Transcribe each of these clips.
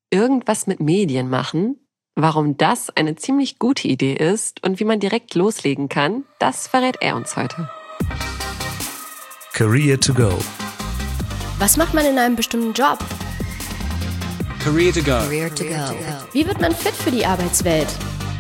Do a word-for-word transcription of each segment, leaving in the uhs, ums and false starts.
irgendwas mit Medien machen. Warum das eine ziemlich gute Idee ist und wie man direkt loslegen kann, das verrät er uns heute. Career to go. Was macht man in einem bestimmten Job? Career to go. Career to go. Wie wird man fit für die Arbeitswelt?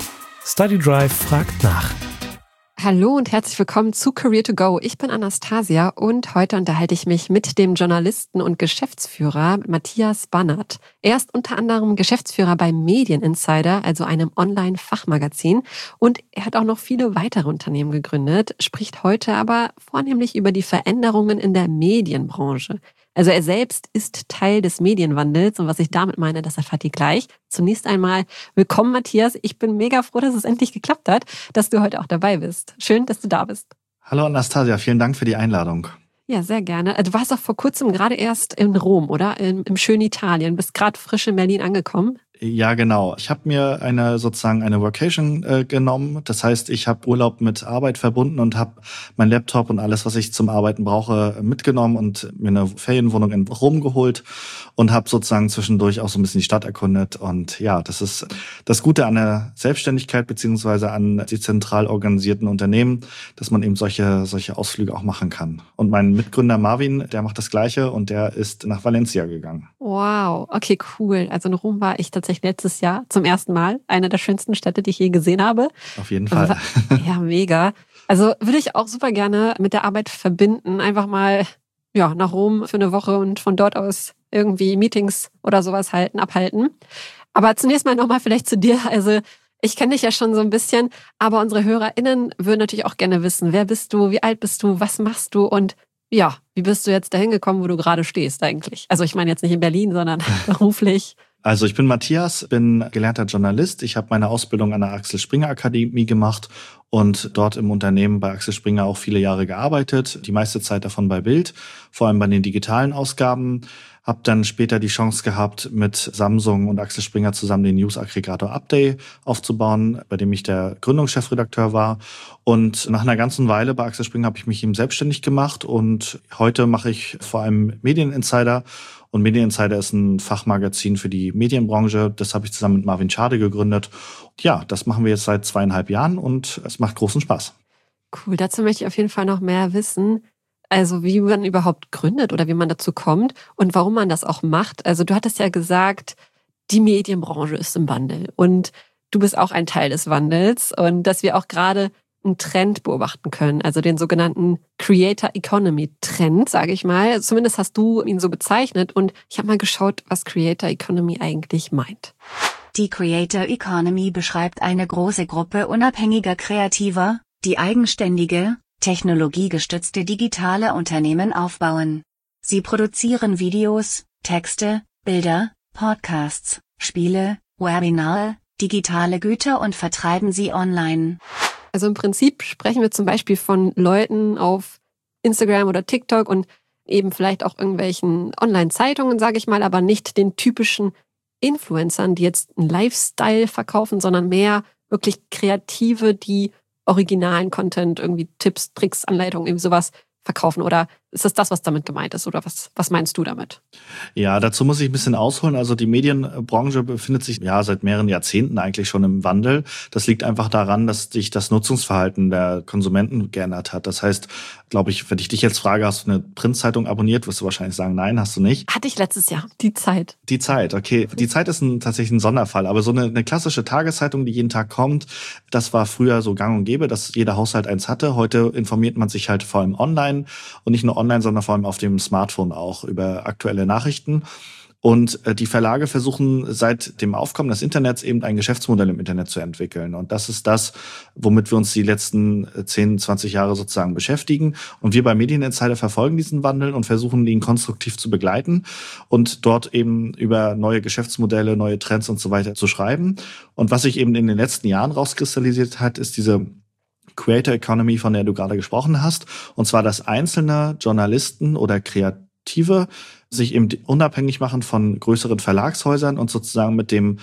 Study Drive fragt nach. Hallo und herzlich willkommen zu Career to go. Ich bin Anastasia und heute unterhalte ich mich mit dem Journalisten und Geschäftsführer Matthias Bannert. Er ist unter anderem Geschäftsführer bei Medieninsider, also einem Online-Fachmagazin. Und er hat auch noch viele weitere Unternehmen gegründet, spricht heute aber vornehmlich über die Veränderungen in der Medienbranche. Also er selbst ist Teil des Medienwandels und was ich damit meine, das erfahrt ihr gleich. Zunächst einmal willkommen, Matthias. Ich bin mega froh, dass es endlich geklappt hat, dass du heute auch dabei bist. Schön, dass du da bist. Hallo Anastasia, vielen Dank für die Einladung. Ja, sehr gerne. Du warst auch vor kurzem gerade erst in Rom, oder? Im, im schönen Italien. Bist gerade frisch in Berlin angekommen. Ja, genau. Ich habe mir eine sozusagen eine Vacation äh, genommen. Das heißt, ich habe Urlaub mit Arbeit verbunden und habe mein Laptop und alles, was ich zum Arbeiten brauche, mitgenommen und mir eine Ferienwohnung in Rom geholt und habe sozusagen zwischendurch auch so ein bisschen die Stadt erkundet. Und ja, das ist das Gute an der Selbstständigkeit beziehungsweise an die zentral organisierten Unternehmen, dass man eben solche solche Ausflüge auch machen kann. Und mein Mitgründer Marvin, der macht das Gleiche und der ist nach Valencia gegangen. Wow, okay, cool. Also in Rom war ich tatsächlich letztes Jahr zum ersten Mal. Eine der schönsten Städte, die ich je gesehen habe. Auf jeden Fall. Ja, mega. Also würde ich auch super gerne mit der Arbeit verbinden. Einfach mal ja nach Rom für eine Woche und von dort aus irgendwie Meetings oder sowas halten, abhalten. Aber zunächst mal nochmal vielleicht zu dir. Also ich kenne dich ja schon so ein bisschen, aber unsere HörerInnen würden natürlich auch gerne wissen, wer bist du, wie alt bist du, was machst du und ja, wie bist du jetzt dahin gekommen, wo du gerade stehst eigentlich? Also ich meine jetzt nicht in Berlin, sondern beruflich. Also ich bin Matthias, bin gelernter Journalist. Ich habe meine Ausbildung an der Axel Springer Akademie gemacht und dort im Unternehmen bei Axel Springer auch viele Jahre gearbeitet. Die meiste Zeit davon bei Bild, vor allem bei den digitalen Ausgaben. Habe dann später die Chance gehabt, mit Samsung und Axel Springer zusammen den News-Aggregator Upday aufzubauen, bei dem ich der Gründungschefredakteur war. Und nach einer ganzen Weile bei Axel Springer habe ich mich eben selbstständig gemacht und heute mache ich vor allem Medieninsider. Und Medieninsider ist ein Fachmagazin für die Medienbranche. Das habe ich zusammen mit Marvin Schade gegründet. Ja, das machen wir jetzt seit zweieinhalb Jahren und es macht großen Spaß. Cool, dazu möchte ich auf jeden Fall noch mehr wissen. Also wie man überhaupt gründet oder wie man dazu kommt und warum man das auch macht. Also du hattest ja gesagt, die Medienbranche ist im Wandel und du bist auch ein Teil des Wandels und dass wir auch gerade einen Trend beobachten können, also den sogenannten Creator Economy Trend, sage ich mal. Zumindest hast du ihn so bezeichnet und ich habe mal geschaut, was Creator Economy eigentlich meint. Die Creator Economy beschreibt eine große Gruppe unabhängiger Kreativer, die eigenständige, technologiegestützte digitale Unternehmen aufbauen. Sie produzieren Videos, Texte, Bilder, Podcasts, Spiele, Webinare, digitale Güter und vertreiben sie online. Also im Prinzip sprechen wir zum Beispiel von Leuten auf Instagram oder TikTok und eben vielleicht auch irgendwelchen Online-Zeitungen, sage ich mal, aber nicht den typischen Influencern, die jetzt einen Lifestyle verkaufen, sondern mehr wirklich Kreative, die originalen Content, irgendwie Tipps, Tricks, Anleitungen, irgendwie sowas verkaufen? Oder ist das das, was damit gemeint ist? Oder was, was meinst du damit? Ja, dazu muss ich ein bisschen ausholen. Also die Medienbranche befindet sich ja seit mehreren Jahrzehnten eigentlich schon im Wandel. Das liegt einfach daran, dass sich das Nutzungsverhalten der Konsumenten geändert hat. Das heißt, glaube ich, wenn ich dich jetzt frage, hast du eine Printzeitung abonniert, wirst du wahrscheinlich sagen, nein, hast du nicht. Hatte ich letztes Jahr, die Zeit. Die Zeit, okay. Die Zeit ist ein, tatsächlich ein Sonderfall. Aber so eine, eine klassische Tageszeitung, die jeden Tag kommt, das war früher so gang und gäbe, dass jeder Haushalt eins hatte. Heute informiert man sich halt vor allem online und nicht nur online, sondern vor allem auf dem Smartphone auch über aktuelle Nachrichten. Und die Verlage versuchen seit dem Aufkommen des Internets eben ein Geschäftsmodell im Internet zu entwickeln. Und das ist das, womit wir uns die letzten zehn, zwanzig Jahre sozusagen beschäftigen. Und wir bei Medieninsider verfolgen diesen Wandel und versuchen, ihn konstruktiv zu begleiten und dort eben über neue Geschäftsmodelle, neue Trends und so weiter zu schreiben. Und was sich eben in den letzten Jahren rauskristallisiert hat, ist diese Creator Economy, von der du gerade gesprochen hast. Und zwar, dass einzelne Journalisten oder Kreative sich eben unabhängig machen von größeren Verlagshäusern und sozusagen mit dem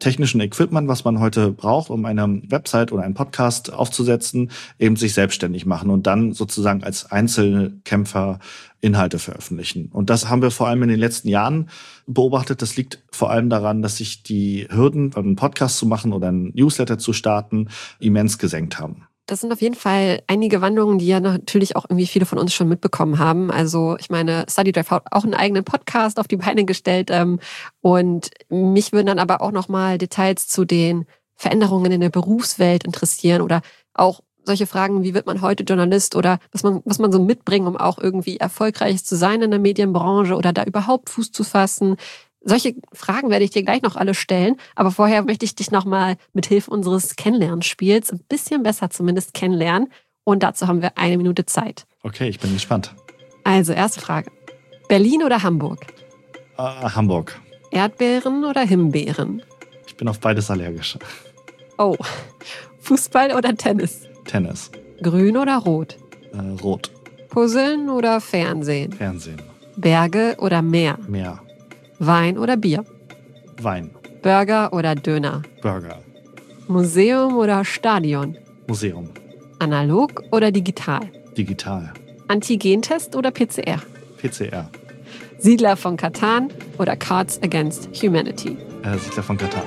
technischen Equipment, was man heute braucht, um eine Website oder einen Podcast aufzusetzen, eben sich selbstständig machen und dann sozusagen als Einzelkämpfer Inhalte veröffentlichen. Und das haben wir vor allem in den letzten Jahren beobachtet. Das liegt vor allem daran, dass sich die Hürden, einen Podcast zu machen oder einen Newsletter zu starten, immens gesenkt haben. Das sind auf jeden Fall einige Wandlungen, die ja natürlich auch irgendwie viele von uns schon mitbekommen haben. Also ich meine, StudyDrive hat auch einen eigenen Podcast auf die Beine gestellt. Und mich würden dann aber auch nochmal Details zu den Veränderungen in der Berufswelt interessieren oder auch solche Fragen, wie wird man heute Journalist oder was man, was man so mitbringt, um auch irgendwie erfolgreich zu sein in der Medienbranche oder da überhaupt Fuß zu fassen. Solche Fragen werde ich dir gleich noch alle stellen, aber vorher möchte ich dich nochmal mit Hilfe unseres Kennenlernspiels ein bisschen besser zumindest kennenlernen und dazu haben wir eine Minute Zeit. Okay, ich bin gespannt. Also, erste Frage. Berlin oder Hamburg? Äh, Hamburg. Erdbeeren oder Himbeeren? Ich bin auf beides allergisch. Oh, Fußball oder Tennis? Tennis. Grün oder rot? Äh, rot. Puzzeln oder Fernsehen? Fernsehen. Berge oder Meer? Meer. Wein oder Bier? Wein. Burger oder Döner? Burger. Museum oder Stadion? Museum. Analog oder digital? Digital. Antigentest oder P C R? P C R. Siedler von Catan oder Cards Against Humanity? Äh, Siedler von Catan.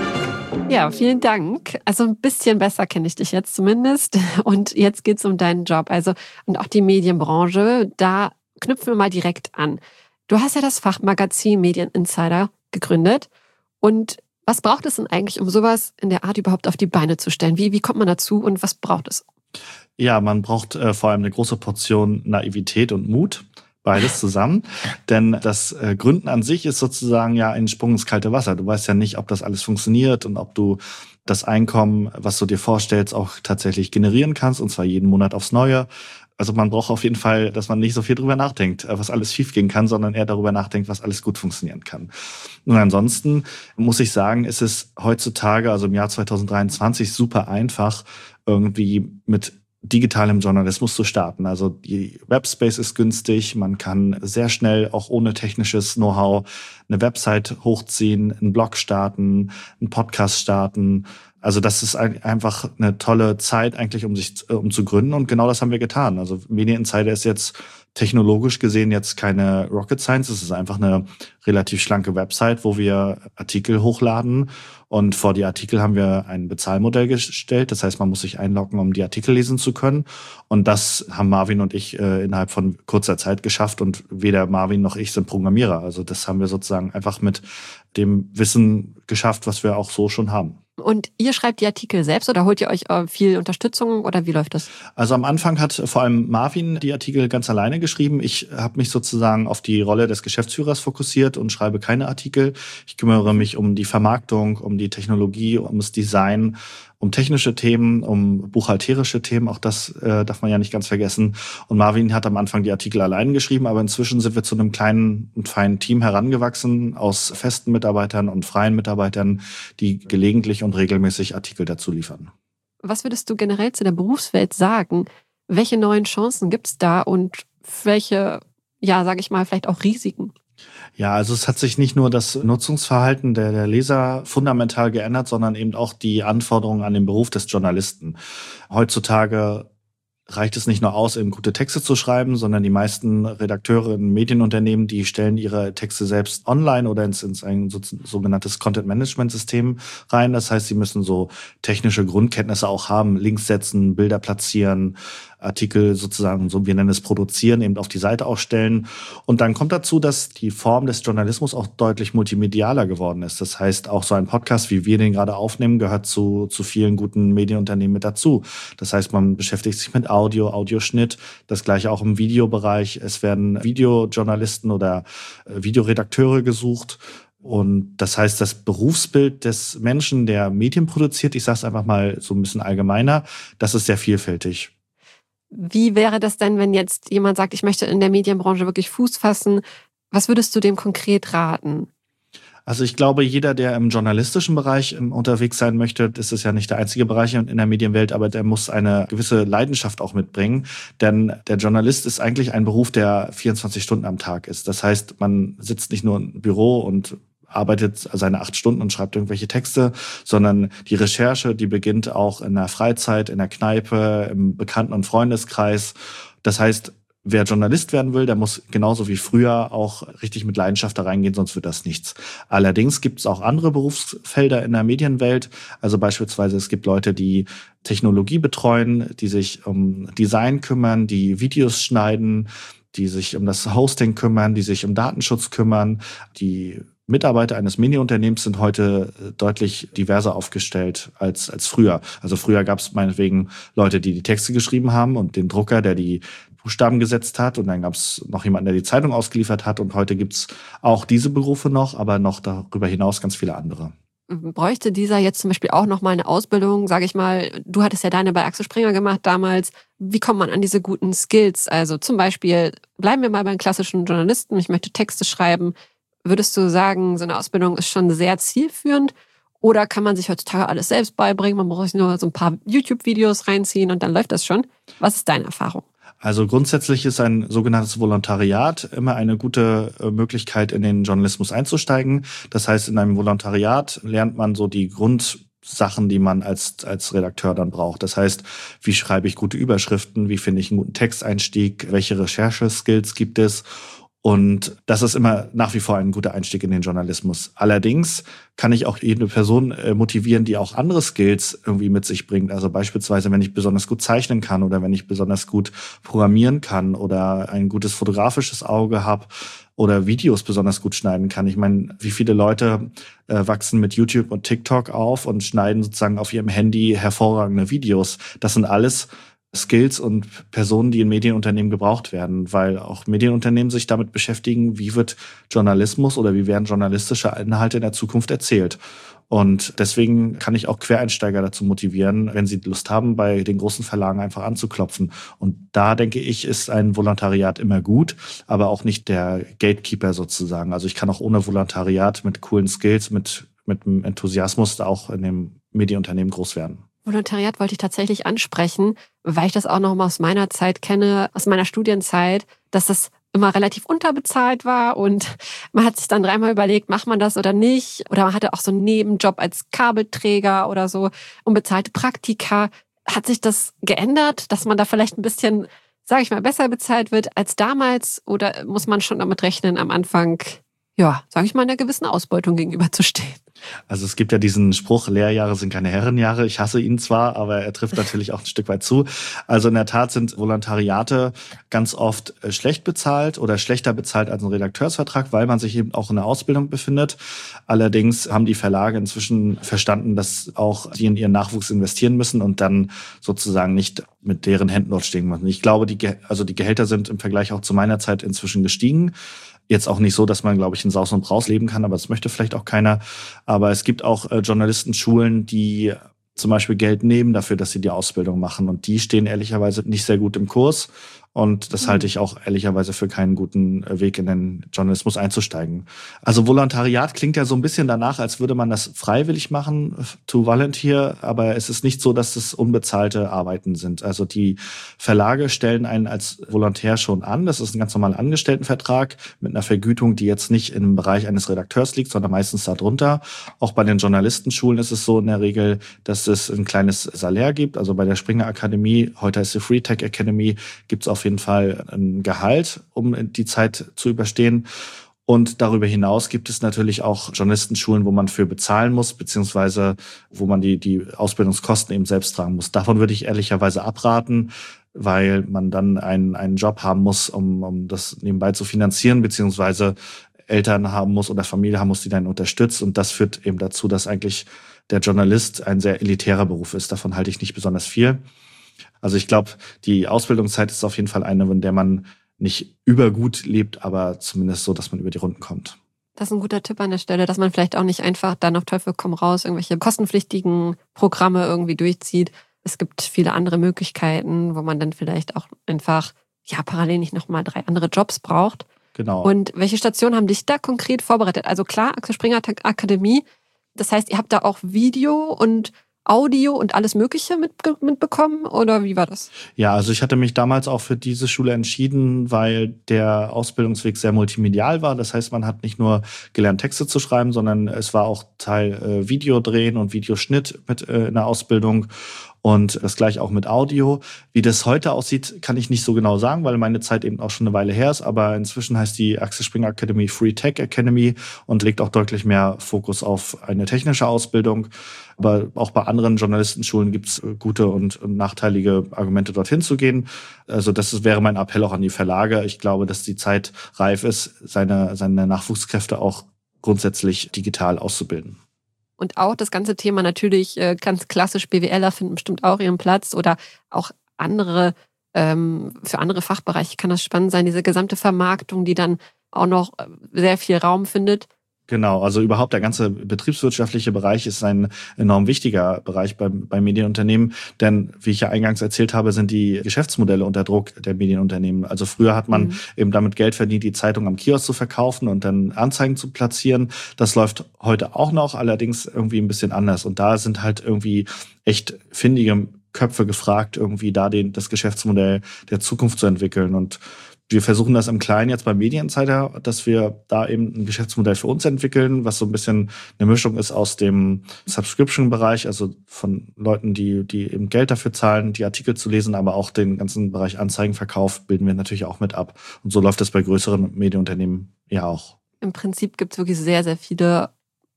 Ja, vielen Dank. Also ein bisschen besser kenne ich dich jetzt zumindest. Und jetzt geht es um deinen Job. Also und auch die Medienbranche. Da knüpfen wir mal direkt an. Du hast ja das Fachmagazin Medien Insider gegründet. Und was braucht es denn eigentlich, um sowas in der Art überhaupt auf die Beine zu stellen? Wie, wie kommt man dazu und was braucht es? Ja, man braucht äh, vor allem eine große Portion Naivität und Mut. Beides zusammen. Denn das äh, Gründen an sich ist sozusagen ja ein Sprung ins kalte Wasser. Du weißt ja nicht, ob das alles funktioniert und ob du das Einkommen, was du dir vorstellst, auch tatsächlich generieren kannst. Und zwar jeden Monat aufs Neue. Also man braucht auf jeden Fall, dass man nicht so viel drüber nachdenkt, was alles schiefgehen kann, sondern eher darüber nachdenkt, was alles gut funktionieren kann. Und ansonsten muss ich sagen, ist es heutzutage, also im Jahr zwanzig dreiundzwanzig, super einfach, irgendwie mit digitalem Journalismus zu starten. Also die Webspace ist günstig, man kann sehr schnell auch ohne technisches Know-how eine Website hochziehen, einen Blog starten, einen Podcast starten. Also das ist einfach eine tolle Zeit eigentlich, um sich um zu gründen und genau das haben wir getan. Also Medien Insider ist jetzt technologisch gesehen jetzt keine Rocket Science, es ist einfach eine relativ schlanke Website, wo wir Artikel hochladen und vor die Artikel haben wir ein Bezahlmodell gestellt. Das heißt, man muss sich einloggen, um die Artikel lesen zu können und das haben Marvin und ich äh, innerhalb von kurzer Zeit geschafft und weder Marvin noch ich sind Programmierer. Also das haben wir sozusagen einfach mit dem Wissen geschafft, was wir auch so schon haben. Und ihr schreibt die Artikel selbst oder holt ihr euch viel Unterstützung oder wie läuft das? Also am Anfang hat vor allem Marvin die Artikel ganz alleine geschrieben. Ich habe mich sozusagen auf die Rolle des Geschäftsführers fokussiert und schreibe keine Artikel. Ich kümmere mich um die Vermarktung, um die Technologie, um das Design, um technische Themen, um buchhalterische Themen. Auch das äh, darf man ja nicht ganz vergessen. Und Marvin hat am Anfang die Artikel allein geschrieben, aber inzwischen sind wir zu einem kleinen und feinen Team herangewachsen aus festen Mitarbeitern und freien Mitarbeitern, die gelegentlich und regelmäßig Artikel dazu liefern. Was würdest du generell zu der Berufswelt sagen? Welche neuen Chancen gibt es da und welche, ja, sage ich mal, vielleicht auch Risiken? Ja, also es hat sich nicht nur das Nutzungsverhalten der, der Leser fundamental geändert, sondern eben auch die Anforderungen an den Beruf des Journalisten. Heutzutage reicht es nicht nur aus, eben gute Texte zu schreiben, sondern die meisten Redakteure in Medienunternehmen, die stellen ihre Texte selbst online oder ins, ins ein so, sogenanntes Content-Management-System rein. Das heißt, sie müssen so technische Grundkenntnisse auch haben, Links setzen, Bilder platzieren, Artikel sozusagen, so wir nennen es produzieren, eben auf die Seite auch stellen. Und dann kommt dazu, dass die Form des Journalismus auch deutlich multimedialer geworden ist. Das heißt, auch so ein Podcast, wie wir den gerade aufnehmen, gehört zu, zu vielen guten Medienunternehmen mit dazu. Das heißt, man beschäftigt sich mit Audio, Audioschnitt, das gleiche auch im Videobereich. Es werden Videojournalisten oder Videoredakteure gesucht. Und das heißt, das Berufsbild des Menschen, der Medien produziert, ich sage es einfach mal so ein bisschen allgemeiner, das ist sehr vielfältig. Wie wäre das denn, wenn jetzt jemand sagt, ich möchte in der Medienbranche wirklich Fuß fassen? Was würdest du dem konkret raten? Also ich glaube, jeder, der im journalistischen Bereich unterwegs sein möchte, das ist ja nicht der einzige Bereich in der Medienwelt, aber der muss eine gewisse Leidenschaft auch mitbringen. Denn der Journalist ist eigentlich ein Beruf, der vierundzwanzig Stunden am Tag ist. Das heißt, man sitzt nicht nur im Büro und arbeitet seine acht Stunden und schreibt irgendwelche Texte, sondern die Recherche, die beginnt auch in der Freizeit, in der Kneipe, im Bekannten- und Freundeskreis. Das heißt, wer Journalist werden will, der muss genauso wie früher auch richtig mit Leidenschaft da reingehen, sonst wird das nichts. Allerdings gibt es auch andere Berufsfelder in der Medienwelt. Also beispielsweise es gibt Leute, die Technologie betreuen, die sich um Design kümmern, die Videos schneiden, die sich um das Hosting kümmern, die sich um Datenschutz kümmern. Die Mitarbeiter eines Medieunternehmens sind heute deutlich diverser aufgestellt als als früher. Also früher gab es meinetwegen Leute, die die Texte geschrieben haben und den Drucker, der die Buchstaben gesetzt hat, und dann gab es noch jemanden, der die Zeitung ausgeliefert hat, und heute gibt's auch diese Berufe noch, aber noch darüber hinaus ganz viele andere. Bräuchte dieser jetzt zum Beispiel auch nochmal eine Ausbildung, sage ich mal, du hattest ja deine bei Axel Springer gemacht damals, wie kommt man an diese guten Skills? Also zum Beispiel, bleiben wir mal beim klassischen Journalisten, ich möchte Texte schreiben, würdest du sagen, so eine Ausbildung ist schon sehr zielführend? Oder kann man sich heutzutage alles selbst beibringen, man braucht sich nur so ein paar YouTube-Videos reinziehen und dann läuft das schon? Was ist deine Erfahrung? Also grundsätzlich ist ein sogenanntes Volontariat immer eine gute Möglichkeit, in den Journalismus einzusteigen. Das heißt, in einem Volontariat lernt man so die Grundsachen, die man als als Redakteur dann braucht. Das heißt, wie schreibe ich gute Überschriften, wie finde ich einen guten Texteinstieg, welche Rechercheskills gibt es? Und das ist immer nach wie vor ein guter Einstieg in den Journalismus. Allerdings kann ich auch jede Person motivieren, die auch andere Skills irgendwie mit sich bringt. Also beispielsweise, wenn ich besonders gut zeichnen kann oder wenn ich besonders gut programmieren kann oder ein gutes fotografisches Auge habe oder Videos besonders gut schneiden kann. Ich meine, wie viele Leute äh, wachsen mit YouTube und TikTok auf und schneiden sozusagen auf ihrem Handy hervorragende Videos. Das sind alles Skills und Personen, die in Medienunternehmen gebraucht werden, weil auch Medienunternehmen sich damit beschäftigen, wie wird Journalismus oder wie werden journalistische Inhalte in der Zukunft erzählt. Und deswegen kann ich auch Quereinsteiger dazu motivieren, wenn sie Lust haben, bei den großen Verlagen einfach anzuklopfen. Und da, denke ich, ist ein Volontariat immer gut, aber auch nicht der Gatekeeper sozusagen. Also ich kann auch ohne Volontariat mit coolen Skills, mit, mit einem Enthusiasmus da auch in dem Medienunternehmen groß werden. Volontariat wollte ich tatsächlich ansprechen, weil ich das auch noch mal aus meiner Zeit kenne, aus meiner Studienzeit, dass das immer relativ unterbezahlt war und man hat sich dann dreimal überlegt, macht man das oder nicht? Oder man hatte auch so einen Nebenjob als Kabelträger oder so, unbezahlte Praktika. Hat sich das geändert, dass man da vielleicht ein bisschen, sage ich mal, besser bezahlt wird als damals? Oder muss man schon damit rechnen, am Anfang, ja, sage ich mal, einer gewissen Ausbeutung gegenüberzustehen? Also es gibt ja diesen Spruch, Lehrjahre sind keine Herrenjahre. Ich hasse ihn zwar, aber er trifft natürlich auch ein Stück weit zu. Also in der Tat sind Volontariate ganz oft schlecht bezahlt oder schlechter bezahlt als ein Redakteursvertrag, weil man sich eben auch in der Ausbildung befindet. Allerdings haben die Verlage inzwischen verstanden, dass auch die in ihren Nachwuchs investieren müssen und dann sozusagen nicht mit deren Händen dort stehen müssen. Ich glaube, die, Ge- also die Gehälter sind im Vergleich auch zu meiner Zeit inzwischen gestiegen. Jetzt auch nicht so, dass man, glaube ich, in Saus und Braus leben kann, aber das möchte vielleicht auch keiner. Aber es gibt auch äh, Journalistenschulen, die zum Beispiel Geld nehmen dafür, dass sie die Ausbildung machen. Und die stehen ehrlicherweise nicht sehr gut im Kurs. Und das halte ich auch ehrlicherweise für keinen guten Weg, in den Journalismus einzusteigen. Also Volontariat klingt ja so ein bisschen danach, als würde man das freiwillig machen, to volunteer. Aber es ist nicht so, dass es unbezahlte Arbeiten sind. Also die Verlage stellen einen als Volontär schon an. Das ist ein ganz normaler Angestelltenvertrag mit einer Vergütung, die jetzt nicht im Bereich eines Redakteurs liegt, sondern meistens darunter. Auch bei den Journalistenschulen ist es so in der Regel, dass es ein kleines Salär gibt. Also bei der Springer Akademie, heute heißt sie Free Tech Academy, gibt es auf jeden Fall ein Gehalt, um die Zeit zu überstehen. Und darüber hinaus gibt es natürlich auch Journalistenschulen, wo man für bezahlen muss, beziehungsweise wo man die, die Ausbildungskosten eben selbst tragen muss. Davon würde ich ehrlicherweise abraten, weil man dann einen, einen Job haben muss, um, um das nebenbei zu finanzieren, beziehungsweise Eltern haben muss oder Familie haben muss, die dann unterstützt. Und das führt eben dazu, dass eigentlich der Journalist ein sehr elitärer Beruf ist. Davon halte ich nicht besonders viel. Also ich glaube, die Ausbildungszeit ist auf jeden Fall eine, in der man nicht übergut lebt, aber zumindest so, dass man über die Runden kommt. Das ist ein guter Tipp an der Stelle, dass man vielleicht auch nicht einfach dann auf Teufel komm raus irgendwelche kostenpflichtigen Programme irgendwie durchzieht. Es gibt viele andere Möglichkeiten, wo man dann vielleicht auch einfach ja parallel nicht nochmal drei andere Jobs braucht. Genau. Und welche Stationen haben dich da konkret vorbereitet? Also klar, Axel Springer Akademie. Das heißt, ihr habt da auch Video und Audio und alles Mögliche mit, mitbekommen oder wie war das? Ja, also ich hatte mich damals auch für diese Schule entschieden, weil der Ausbildungsweg sehr multimedial war. Das heißt, man hat nicht nur gelernt, Texte zu schreiben, sondern es war auch Teil äh, Videodrehen und Videoschnitt mit äh, in der Ausbildung. Und das gleich auch mit Audio. Wie das heute aussieht, kann ich nicht so genau sagen, weil meine Zeit eben auch schon eine Weile her ist. Aber inzwischen heißt die Axel Springer Academy Free Tech Academy und legt auch deutlich mehr Fokus auf eine technische Ausbildung. Aber auch bei anderen Journalistenschulen gibt es gute und nachteilige Argumente, dorthin zu gehen. Also das ist, wäre mein Appell auch an die Verlage. Ich glaube, dass die Zeit reif ist, seine, seine Nachwuchskräfte auch grundsätzlich digital auszubilden. Und auch das ganze Thema natürlich äh, ganz klassisch, BWLer finden bestimmt auch ihren Platz oder auch andere, ähm, für andere Fachbereiche kann das spannend sein, diese gesamte Vermarktung, die dann auch noch sehr viel Raum findet. Genau, also überhaupt der ganze betriebswirtschaftliche Bereich ist ein enorm wichtiger Bereich bei, bei Medienunternehmen, denn wie ich ja eingangs erzählt habe, sind die Geschäftsmodelle unter Druck der Medienunternehmen. Also früher hat man mhm. eben damit Geld verdient, die Zeitung am Kiosk zu verkaufen und dann Anzeigen zu platzieren. Das läuft heute auch noch, allerdings irgendwie ein bisschen anders. Und da sind halt irgendwie echt findige Köpfe gefragt, irgendwie da den, das Geschäftsmodell der Zukunft zu entwickeln. Und wir versuchen das im Kleinen jetzt beim Medieninsider, dass wir da eben ein Geschäftsmodell für uns entwickeln, was so ein bisschen eine Mischung ist aus dem Subscription-Bereich, also von Leuten, die die eben Geld dafür zahlen, die Artikel zu lesen, aber auch den ganzen Bereich Anzeigenverkauf bilden wir natürlich auch mit ab. Und so läuft das bei größeren Medienunternehmen ja auch. Im Prinzip gibt es wirklich sehr, sehr viele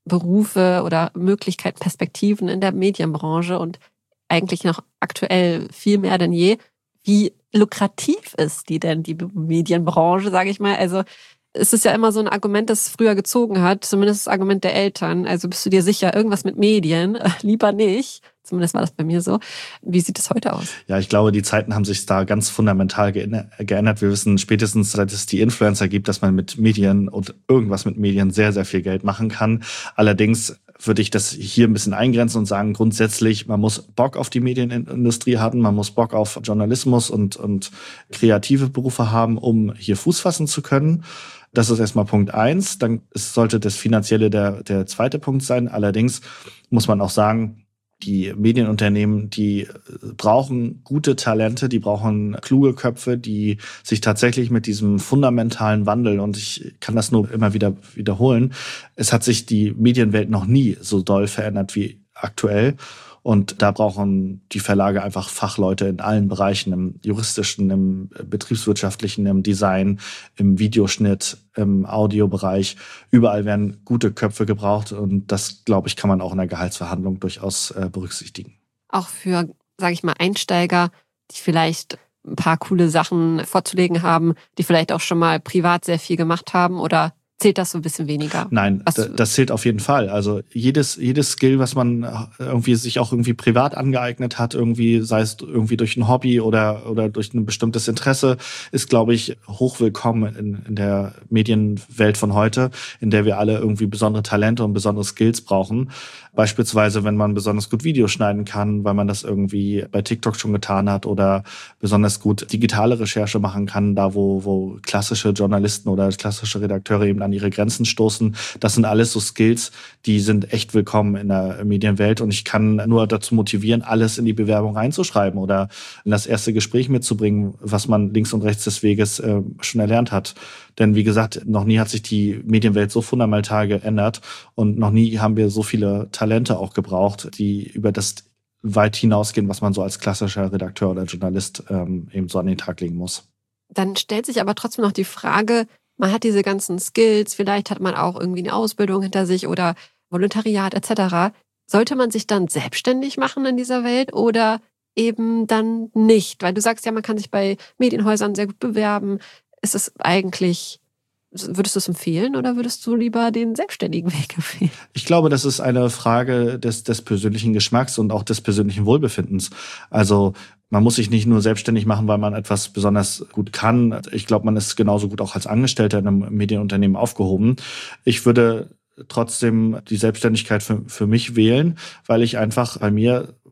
Berufe oder Möglichkeiten, Perspektiven in der Medienbranche und eigentlich noch aktuell viel mehr denn je. Wie lukrativ ist die denn, die Medienbranche, sage ich mal? Also es ist ja immer so ein Argument, das früher gezogen hat, zumindest das Argument der Eltern. Also bist du dir sicher, irgendwas mit Medien? Lieber nicht. Zumindest war das bei mir so. Wie sieht es heute aus? Ja, ich glaube, die Zeiten haben sich da ganz fundamental geändert. Wir wissen spätestens, seit es die Influencer gibt, dass man mit Medien und irgendwas mit Medien sehr, sehr viel Geld machen kann. Allerdings würde ich das hier ein bisschen eingrenzen und sagen, grundsätzlich, man muss Bock auf die Medienindustrie haben, man muss Bock auf Journalismus und, und kreative Berufe haben, um hier Fuß fassen zu können. Das ist erstmal Punkt eins. Dann sollte das Finanzielle der, der zweite Punkt sein. Allerdings muss man auch sagen, die Medienunternehmen, die brauchen gute Talente, die brauchen kluge Köpfe, die sich tatsächlich mit diesem fundamentalen Wandel, und ich kann das nur immer wieder wiederholen, es hat sich die Medienwelt noch nie so doll verändert wie aktuell. Und da brauchen die Verlage einfach Fachleute in allen Bereichen, im juristischen, im betriebswirtschaftlichen, im Design, im Videoschnitt, im Audiobereich. Überall werden gute Köpfe gebraucht und das, glaube ich, kann man auch in der Gehaltsverhandlung durchaus äh, berücksichtigen. Auch für, sage ich mal, Einsteiger, die vielleicht ein paar coole Sachen vorzulegen haben, die vielleicht auch schon mal privat sehr viel gemacht haben, oder zählt das so ein bisschen weniger? Nein, das, das zählt auf jeden Fall. Also jedes jedes Skill, was man irgendwie sich auch irgendwie privat angeeignet hat, irgendwie, sei es irgendwie durch ein Hobby oder oder durch ein bestimmtes Interesse, ist, glaube ich, hochwillkommen in, in der Medienwelt von heute, in der wir alle irgendwie besondere Talente und besondere Skills brauchen. Beispielsweise, wenn man besonders gut Videos schneiden kann, weil man das irgendwie bei TikTok schon getan hat, oder besonders gut digitale Recherche machen kann, da wo wo klassische Journalisten oder klassische Redakteure eben an ihre Grenzen stoßen. Das sind alles so Skills, die sind echt willkommen in der Medienwelt, und ich kann nur dazu motivieren, alles in die Bewerbung reinzuschreiben oder in das erste Gespräch mitzubringen, was man links und rechts des Weges äh, schon erlernt hat. Denn wie gesagt, noch nie hat sich die Medienwelt so fundamental geändert und noch nie haben wir so viele Talente auch gebraucht, die über das weit hinausgehen, was man so als klassischer Redakteur oder Journalist ähm, eben so an den Tag legen muss. Dann stellt sich aber trotzdem noch die Frage, man hat diese ganzen Skills, vielleicht hat man auch irgendwie eine Ausbildung hinter sich oder Volontariat et cetera. Sollte man sich dann selbstständig machen in dieser Welt oder eben dann nicht? Weil du sagst ja, man kann sich bei Medienhäusern sehr gut bewerben. Ist es eigentlich, würdest du es empfehlen oder würdest du lieber den selbstständigen Weg empfehlen? Ich glaube, das ist eine Frage des, des persönlichen Geschmacks und auch des persönlichen Wohlbefindens. Also man muss sich nicht nur selbstständig machen, weil man etwas besonders gut kann. Ich glaube, man ist genauso gut auch als Angestellter in einem Medienunternehmen aufgehoben. Ich würde trotzdem die Selbstständigkeit für, für mich wählen, weil ich einfach bei mir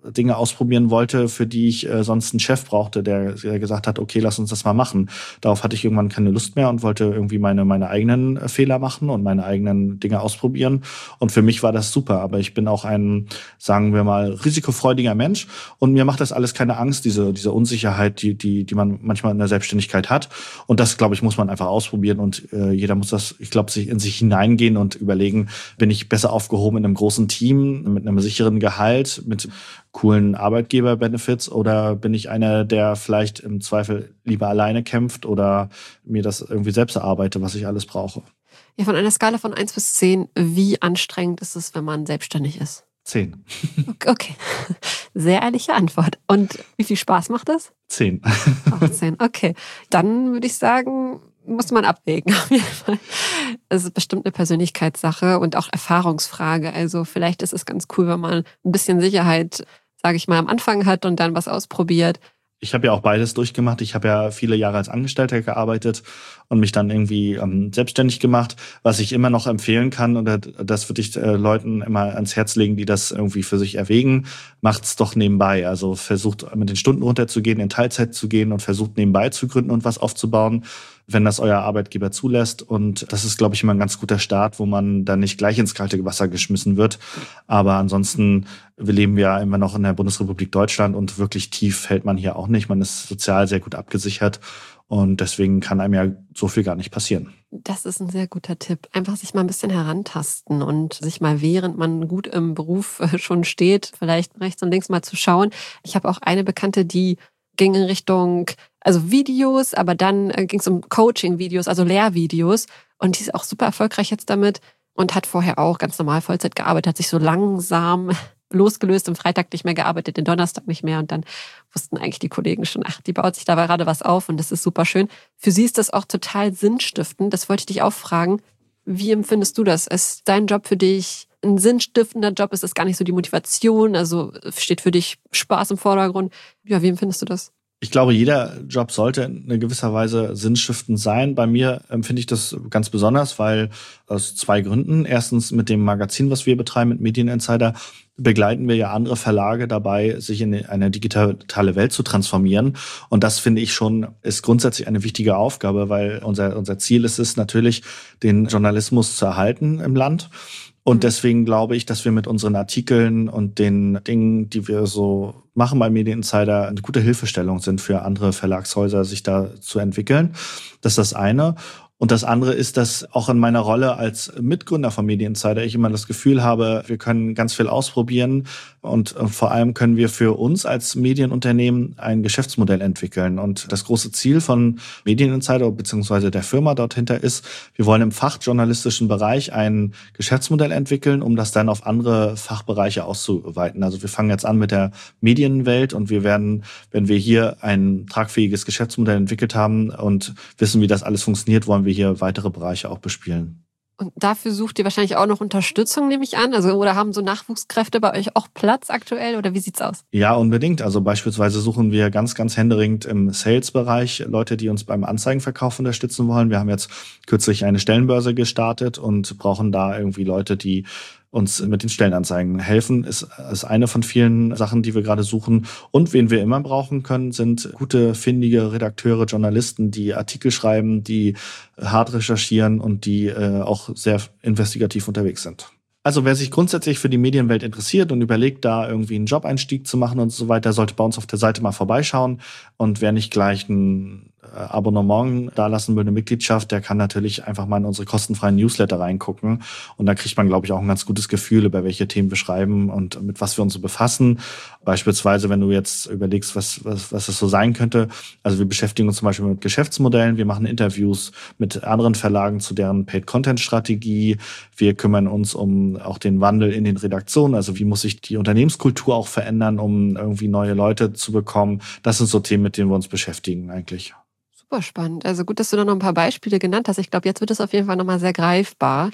Dinge ausprobieren wollte, für die ich äh, sonst einen Chef brauchte, der, der gesagt hat, okay, lass uns das mal machen. Darauf hatte ich irgendwann keine Lust mehr und wollte irgendwie meine, meine eigenen äh, Fehler machen und meine eigenen Dinge ausprobieren. Und für mich war das super. Aber ich bin auch ein, sagen wir mal, risikofreudiger Mensch. Und mir macht das alles keine Angst, diese, diese Unsicherheit, die, die, die man manchmal in der Selbstständigkeit hat. Und das, glaube ich, muss man einfach ausprobieren. Und äh, jeder muss das, ich glaube, sich in sich hineingehen und überlegen, bin ich besser aufgehoben in einem großen Team, mit einem sicheren Gehalt, mit coolen Arbeitgeber-Benefits, oder bin ich einer, der vielleicht im Zweifel lieber alleine kämpft oder mir das irgendwie selbst erarbeite, was ich alles brauche. Ja, von einer Skala von eins bis zehn, wie anstrengend ist es, wenn man selbstständig ist? Zehn. Okay, sehr ehrliche Antwort. Und wie viel Spaß macht das? Zehn. Auch zehn, okay. Dann würde ich sagen, muss man abwägen auf jeden Fall. Es ist bestimmt eine Persönlichkeitssache und auch Erfahrungsfrage. Also vielleicht ist es ganz cool, wenn man ein bisschen Sicherheit, sage ich mal, am Anfang hat und dann was ausprobiert. Ich habe ja auch beides durchgemacht. Ich habe ja viele Jahre als Angestellter gearbeitet und mich dann irgendwie ähm, selbstständig gemacht. Was ich immer noch empfehlen kann, und das würde ich äh, Leuten immer ans Herz legen, die das irgendwie für sich erwägen, macht's doch nebenbei. Also versucht mit den Stunden runterzugehen, in Teilzeit zu gehen und versucht nebenbei zu gründen und was aufzubauen, wenn das euer Arbeitgeber zulässt. Und das ist, glaube ich, immer ein ganz guter Start, wo man dann nicht gleich ins kalte Wasser geschmissen wird. Aber ansonsten, wir leben ja immer noch in der Bundesrepublik Deutschland und wirklich tief fällt man hier auch nicht. Man ist sozial sehr gut abgesichert und deswegen kann einem ja so viel gar nicht passieren. Das ist ein sehr guter Tipp. Einfach sich mal ein bisschen herantasten und sich mal, während man gut im Beruf schon steht, vielleicht rechts und links mal zu schauen. Ich habe auch eine Bekannte, die ging in Richtung, also Videos, aber dann ging es um Coaching-Videos, also Lehrvideos. Und die ist auch super erfolgreich jetzt damit und hat vorher auch ganz normal Vollzeit gearbeitet, hat sich so langsam losgelöst, am Freitag nicht mehr gearbeitet, den Donnerstag nicht mehr. Und dann wussten eigentlich die Kollegen schon, ach, die baut sich da gerade was auf und das ist super schön. Für sie ist das auch total sinnstiftend. Das wollte ich dich auch fragen. Wie empfindest du das? Ist dein Job für dich ein sinnstiftender Job? Ist das gar nicht so die Motivation? Also steht für dich Spaß im Vordergrund? Ja, wie empfindest du das? Ich glaube, jeder Job sollte in gewisser Weise sinnstiftend sein. Bei mir empfinde ich das ganz besonders, weil aus zwei Gründen. Erstens mit dem Magazin, was wir betreiben, mit Medieninsider, begleiten wir ja andere Verlage dabei, sich in eine digitale Welt zu transformieren. Und das finde ich schon, ist grundsätzlich eine wichtige Aufgabe, weil unser, unser Ziel ist es natürlich, den Journalismus zu erhalten im Land. Und deswegen glaube ich, dass wir mit unseren Artikeln und den Dingen, die wir so machen bei Medieninsider, eine gute Hilfestellung sind für andere Verlagshäuser, sich da zu entwickeln. Das ist das eine. Und das andere ist, dass auch in meiner Rolle als Mitgründer von Medieninsider ich immer das Gefühl habe, wir können ganz viel ausprobieren und vor allem können wir für uns als Medienunternehmen ein Geschäftsmodell entwickeln. Und das große Ziel von Medieninsider bzw. der Firma dort hinter ist, wir wollen im fachjournalistischen Bereich ein Geschäftsmodell entwickeln, um das dann auf andere Fachbereiche auszuweiten. Also wir fangen jetzt an mit der Medienwelt und wir werden, wenn wir hier ein tragfähiges Geschäftsmodell entwickelt haben und wissen, wie das alles funktioniert, wollen wir hier weitere Bereiche auch bespielen. Und dafür sucht ihr wahrscheinlich auch noch Unterstützung, nehme ich an? Also, oder haben so Nachwuchskräfte bei euch auch Platz aktuell? Oder wie sieht's aus? Ja, unbedingt. Also beispielsweise suchen wir ganz, ganz händeringend im Sales-Bereich Leute, die uns beim Anzeigenverkauf unterstützen wollen. Wir haben jetzt kürzlich eine Stellenbörse gestartet und brauchen da irgendwie Leute, die uns mit den Stellenanzeigen helfen, ist, ist eine von vielen Sachen, die wir gerade suchen. Und wen wir immer brauchen können, sind gute, findige Redakteure, Journalisten, die Artikel schreiben, die hart recherchieren und die äh, auch sehr investigativ unterwegs sind. Also wer sich grundsätzlich für die Medienwelt interessiert und überlegt, da irgendwie einen Job-Einstieg zu machen und so weiter, sollte bei uns auf der Seite mal vorbeischauen. Und wer nicht gleich ein Abonnement dalassen will, eine Mitgliedschaft, der kann natürlich einfach mal in unsere kostenfreien Newsletter reingucken. Und da kriegt man, glaube ich, auch ein ganz gutes Gefühl, über welche Themen wir schreiben und mit was wir uns so befassen. Beispielsweise, wenn du jetzt überlegst, was, was, was es so sein könnte. Also wir beschäftigen uns zum Beispiel mit Geschäftsmodellen. Wir machen Interviews mit anderen Verlagen zu deren Paid-Content-Strategie. Wir kümmern uns um auch den Wandel in den Redaktionen. Also wie muss sich die Unternehmenskultur auch verändern, um irgendwie neue Leute zu bekommen. Das sind so Themen, mit denen wir uns beschäftigen eigentlich. Super spannend. Also gut, dass du da noch ein paar Beispiele genannt hast. Ich glaube, jetzt wird es auf jeden Fall nochmal sehr greifbar.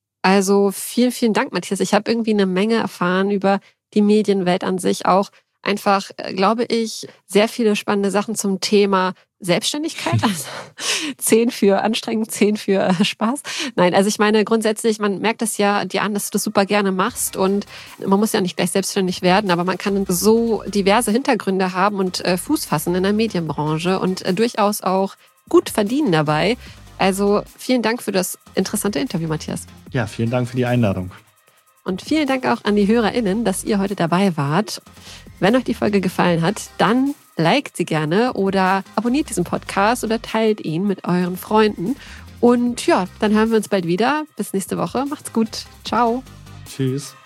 Also vielen, vielen Dank, Matthias. Ich habe irgendwie eine Menge erfahren über die Medienwelt an sich. Auch einfach, glaube ich, sehr viele spannende Sachen zum Thema Selbstständigkeit, also zehn für anstrengend, zehn für Spaß. Nein, also ich meine grundsätzlich, man merkt es ja dir an, dass du das super gerne machst und man muss ja nicht gleich selbstständig werden, aber man kann so diverse Hintergründe haben und äh, Fuß fassen in der Medienbranche und äh, durchaus auch gut verdienen dabei. Also vielen Dank für das interessante Interview, Matthias. Ja, vielen Dank für die Einladung. Und vielen Dank auch an die HörerInnen, dass ihr heute dabei wart. Wenn euch die Folge gefallen hat, dann liked sie gerne oder abonniert diesen Podcast oder teilt ihn mit euren Freunden. Und ja, dann hören wir uns bald wieder. Bis nächste Woche. Macht's gut. Ciao. Tschüss.